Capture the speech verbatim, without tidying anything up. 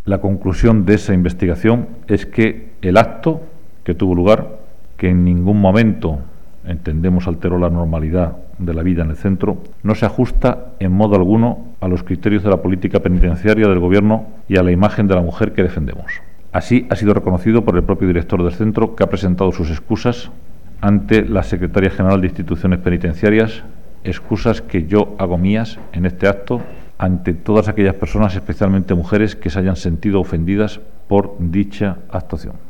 La conclusión de esa investigación es que el acto que tuvo lugar, que en ningún momento entendemos alteró la normalidad de la vida en el centro, no se ajusta en modo alguno a los criterios de la política penitenciaria del Gobierno y a la imagen de la mujer que defendemos. Así ha sido reconocido por el propio director del centro, que ha presentado sus excusas ante la Secretaría General de Instituciones Penitenciarias, excusas que yo hago mías en este acto ante todas aquellas personas, especialmente mujeres, que se hayan sentido ofendidas por dicha actuación.